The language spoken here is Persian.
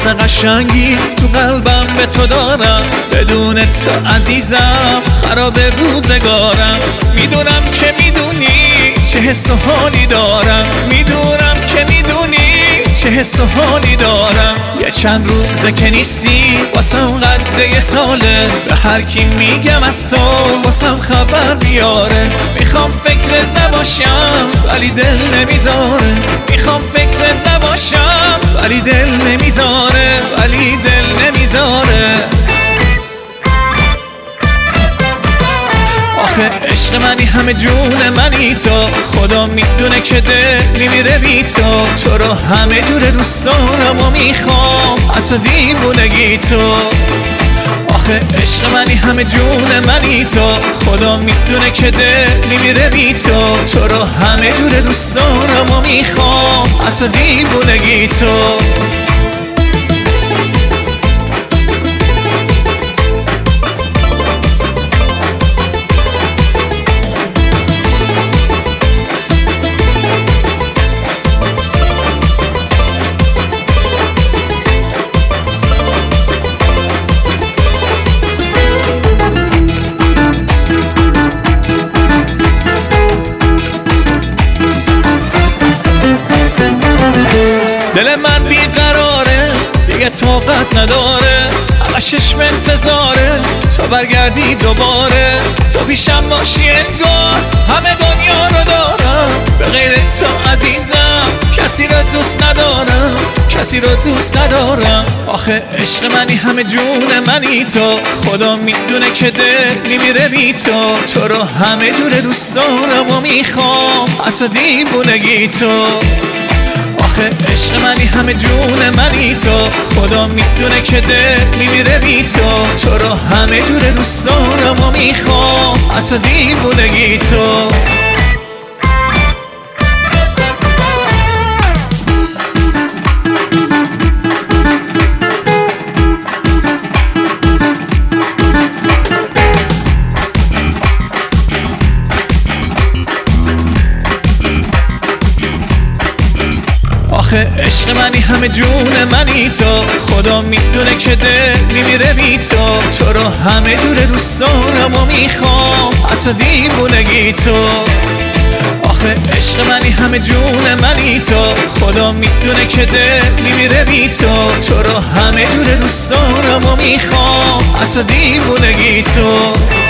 حس قشنگی تو قلبم به تو دارم، بدون تو عزیزم خراب روزگارم. میدونم که میدونی چه حس و حالی دارم، میدونم که میدونی چه حس و حالی دارم. یه چند روزه که نیستی واسم قد یه ساله، به هر کی میگم از تو واسم خبر بیاره. میخوام فکرت نباشم ولی دل نمیذاره، میخوام فکرت نباشم ولی دل نمیذاره، ولی دل نمیذاره. آخه عشق منی همه جون منی تو، خدا میدونه که دل میمیره بی تو. تو رو همه جور دوست دارم و میخوام حتی دیوونگی تو. آخه عشق منی همه جون منی تو، خدا میدونه که دل میمیره بی تو. تو رو همه جور دوست دارم و میخوام حتی دیوونگی تو. دل من بیقراره دیگه طاقت نداره، همه چشم انتظاره تو برگردی دوباره. تو پیشم باشی انگار همه دنیا رو دارم، به غیر تو عزیزم کسی رو دوست ندارم، کسی رو دوست ندارم. آخه عشق منی همه جون منی تو، خدا میدونه که دل میمیره بی تو. تو رو همه جور دوست دارم و میخوام حتی دیوونگی تو. آخه عشق منی همه جون منی تو، خدا میدونه که دل میمیره بی تو. تو رو همه جور دوست دارم و میخوام حتی دیوونگی تو. آخه عشق منی همه جون منی تو، خدا میدونه که دل میمیره بی تو. تو رو همه جور دوست دارم و میخوام حتی دیوونگی تو. آخه عشق منی همه جون منی تو، خدا میدونه که دل میمیره بی تو. تو رو همه جور دوست دارم و میخوام حتی دیوونگی تو.